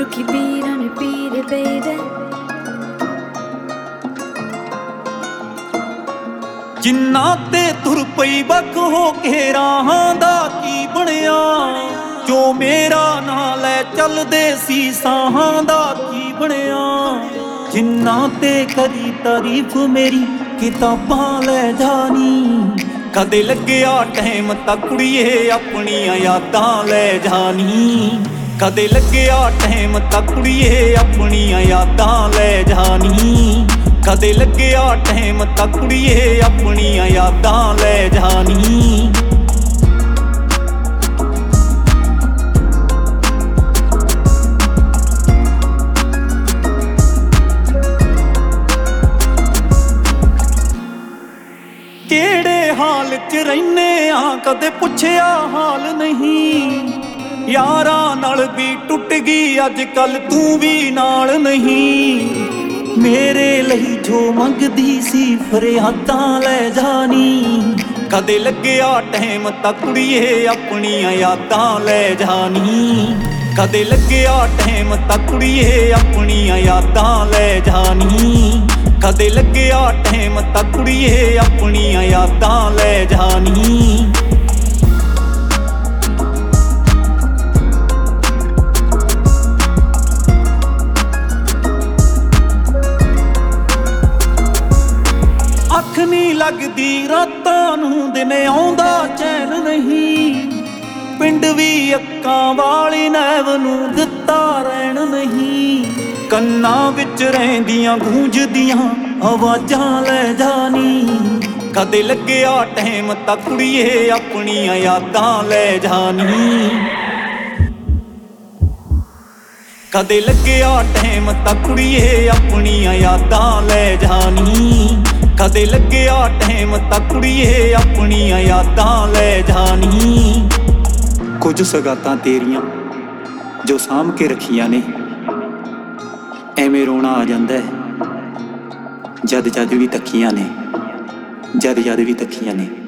to keep beat and repeat it, baby. ਜਿੰਨਾ ਤੇ ਤੁਰ ਪਈ ਬੱਕ ਹੋ ਕੇ ਰਾਹਾਂ ਦਾ ਕੀ ਬਣਿਆ, ਜੋ ਮੇਰਾ ਨਾਂ ਲੈ ਚੱਲਦੇ ਸੀ ਸਾਹਾਂ ਦਾ ਕੀ ਬਣਿਆ। ਜਿੰਨਾ ਤੇ ਕਰੀ ਤਾਰੀਫ ਮੇਰੀ ਕਿਤਾਬਾਂ ਲੈ ਜਾਣੀ, ਕਦੇ ਲੱਗਿਆ ਟਾਈਮ ਤਾਂ ਕੁੜੀਏ ਆਪਣੀਆਂ ਯਾਦਾਂ ਲੈ ਜਾਣੀ। ਕਦੇ ਲੱਗਿਆ ਟਾਈਮ ਤਾਂ ਕੁੜੀਏ ਆਪਣੀਆਂ ਯਾਦਾਂ ਲੈ ਜਾਣੀ। ਕਦੇ ਲੱਗਿਆ ਟਾਈਮ ਤਾਂ ਕੁੜੀਏ ਆਪਣੀਆਂ ਯਾਦਾਂ ਲੈ ਜਾਣੀ। ਕਿਹੜੇ ਹਾਲ 'ਚ ਰਹਿੰਦੇ ਆ ਕਦੇ ਪੁੱਛਿਆ ਹਾਲ ਨਹੀਂ। ਯਾਰਾਂ ਨਾਲ ਵੀ ਟੁੱਟ ਗਈ ਅੱਜ ਕੱਲ ਤੂੰ ਵੀ ਨਾਲ ਨਹੀਂ। ਮੇਰੇ ਲਈ ਜੋ ਮੰਗਦੀ ਸੀ ਫਰਿਆਦਾਂ ਲੈ ਜਾਣੀ। ਕਦੇ ਲੱਗਿਆ ਟਾਈਮ ਤਾਂ ਕੁੜੀਏ ਆਪਣੀਆਂ ਯਾਦਾਂ ਲੈ ਜਾਣੀ। ਕਦੇ ਲੱਗਿਆ ਟਾਈਮ ਤਾਂ ਕੁੜੀਏ ਆਪਣੀਆਂ ਯਾਦਾਂ ਲੈ ਜਾਣੀ। ਕਦੇ ਲੱਗਿਆ ਟਾਈਮ ਤਾਂ ਕੁੜੀਏ ਆਪਣੀਆਂ ਯਾਦਾਂ ਲੈ ਜਾਣੀ। ਅੱਖ ਨਹੀਂ ਲੱਗਦੀ ਰਾਤਾਂ ਨੂੰ, ਦਿਨ ਆਉਂਦਾ ਚੈਨ ਨਹੀਂ। ਪਿੰਡ ਵੀ ਅੱਖਾਂ ਵਾਲੀ ਨੈਵ ਨੂੰ ਦਿੱਤਾ ਰਹਿਣ ਨਹੀਂ। ਕੰਨਾਂ ਵਿੱਚ ਰਹਿੰਦੀਆਂ ਗੂੰਜਦੀਆਂ ਆਵਾਜ਼ਾਂ ਲੈ ਜਾਣੀ। ਕਦੇ ਲੱਗਿਆ ਟਾਈਮ ਤਾਂ ਕੁੜੀਏ ਆਪਣੀਆਂ ਯਾਦਾਂ ਲੈ ਜਾਣੀ। ਕਦੇ ਲੱਗਿਆ ਟਾਈਮ ਤਾਂ ਕੁੜੀਏ ਆਪਣੀਆਂ ਯਾਦਾਂ ਲੈ ਜਾਣੀ। ਕਦੇ ਲੱਗਿਆ ਟਾਈਮ ਤਾਂ ਕੁੜੀਏ ਆਪਣੀਆਂ ਯਾਦਾਂ ਲੈ ਜਾਣੀ। ਕੁਝ ਸਗਾਤਾਂ ਤੇਰੀਆਂ ਜੋ ਸਾਂਭ ਕੇ ਰੱਖੀਆਂ ਨੇ, ਐਵੇਂ ਰੋਣਾ ਆ ਜਾਂਦਾ ਜਦ ਜਦ ਵੀ ਤੱਕੀਆਂ ਨੇ, ਜਦ ਜਦ ਵੀ ਤੱਕੀਆਂ ਨੇ।